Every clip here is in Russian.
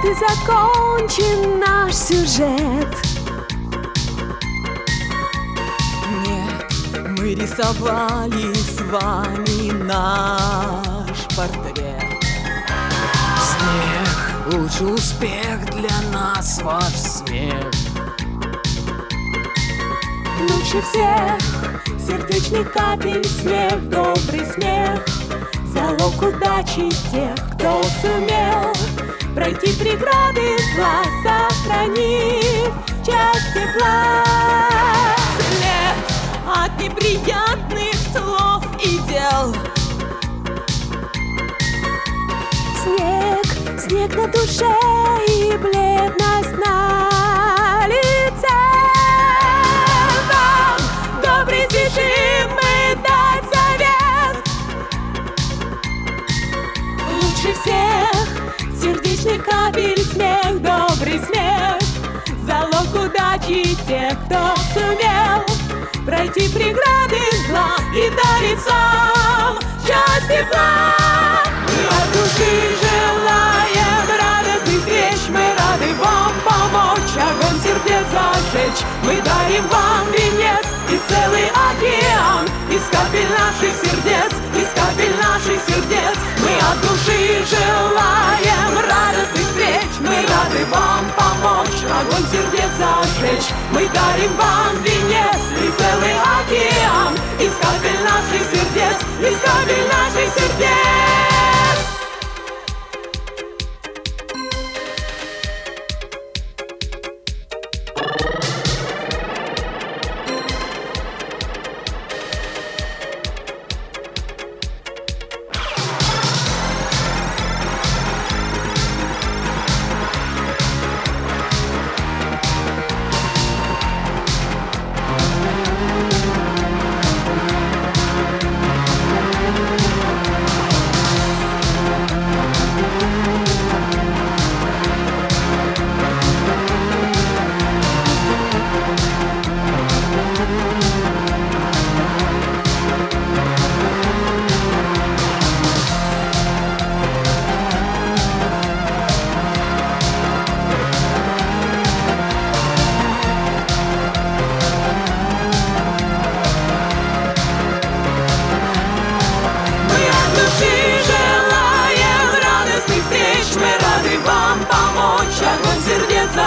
Вот и закончен наш сюжет. Нет, мы рисовали с вами наш портрет. Смех, лучший успех для нас ваш смех. Лучше всех сердечных капель смех, добрый смех, залог удачи тех, кто сумел пройти преграды зла, сохранив часть тепла. След от неприятных слов и дел. Снег, снег на душе и бледность на лице. Вам, добрый, спешим мы дать совет. Лучше всех сердечных капель смех, добрый смех, залог удачи тех, кто сумел пройти преграды зла и дарит сам счастье тепла. Мы от души желаем радостных встреч, мы рады вам помочь, огонь сердец зажечь. Мы дарим вам венец и целый океан из капель наших сердец, из капель наших сердец. Мы от души желаем радостных встреч, мы рады вам помочь, огонь сердец зажечь. Мы дарим вам венец и целый океан из капель наших сердец, из капель наших сердец.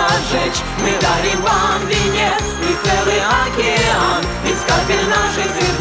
Мы дарим вам венец и целый океан из капель наших сердец.